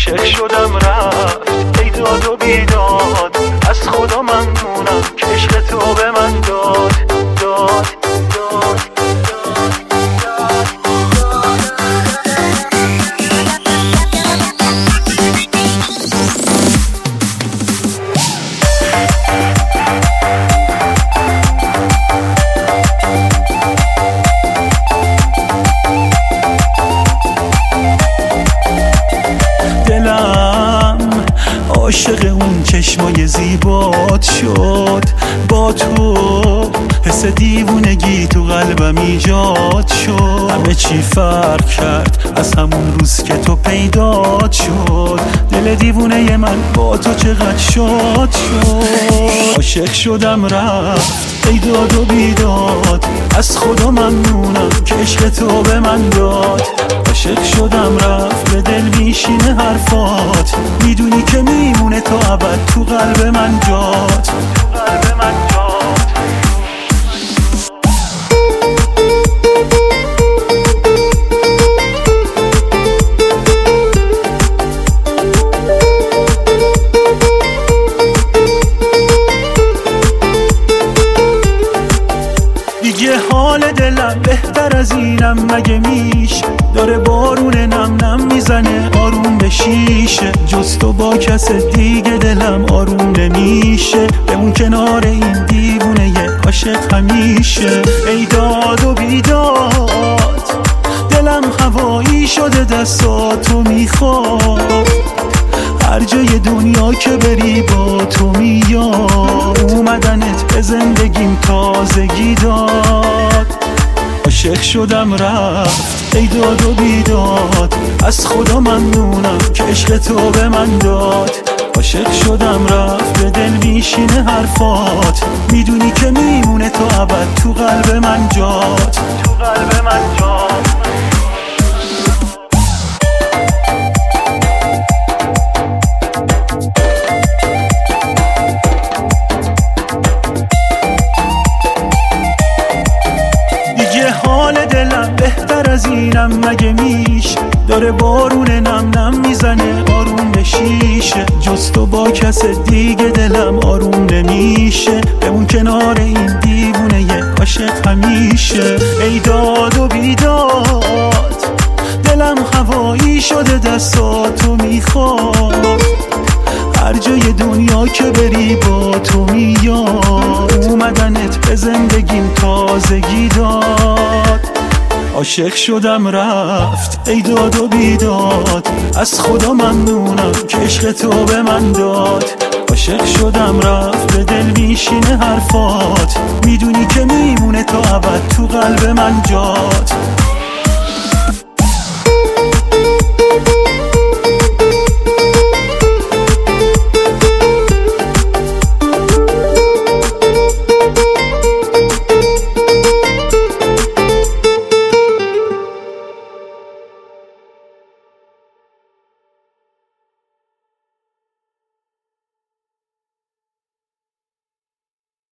عاشق شدم رفت ای داد و بیداد، از خدا ممنونم که عشق تو به من داد داد داد. عاشق اون چشمای زیبات شد، با تو حس دیوونگی تو قلبم ایجاد شد. همه چی فرق کرد از همون روز که تو پیدات شد، دل دیوونه من با تو چقدر شاد شد. عاشق شدم رفت ای داد و بیداد، از خدا ممنونم که عشق تو به من داد. عاشق شدم رفت به دل میشینه حرفات، میدونی که میمونه تا ابد تو قلب من جات، تو قلب من جات. دیگه حال دلم بهتر از اینم مگه میشه، داره بارون نم نم میزنه آروم به شیشه. جز تو با کس دیگه دلم آروم نمیشه، بمون کنار این دیوونه یه عاشق همیشه. ای داد و بیداد دلم هوایی شده دستاتو میخواد، هر جای دنیا که بری با تو میاد. اومدنت به زندگیم تازگی داد. عاشق شدم رفت ای داد و بیداد، از خدا ممنونم که عشق تو به من داد. عاشق شدم رفت به دل میشینه حرفات، میدونی که میمونه تا ابد تو قلب من جات، تو قلب من جات. حال دلم بهتر از اینم مگه میشه، داره بارون نم نم میزنه آروم به شیشه. جز تو با کس دیگه دلم آروم نمیشه، بمون کنار این دیوونه یه عاشق همیشه. ای داد و بیداد دلم هوایی شده دستاتو میخواد، هر جای دنیا که بری با تو میاد. اومدنت به زندگیم تازگی داد. عاشق شدم رفت ای داد و بیداد، از خدا ممنونم که عشق تو به من داد. عاشق شدم رفت به دل میشینه حرفات، میدونی که میمونه تا ابد تو قلب من جات.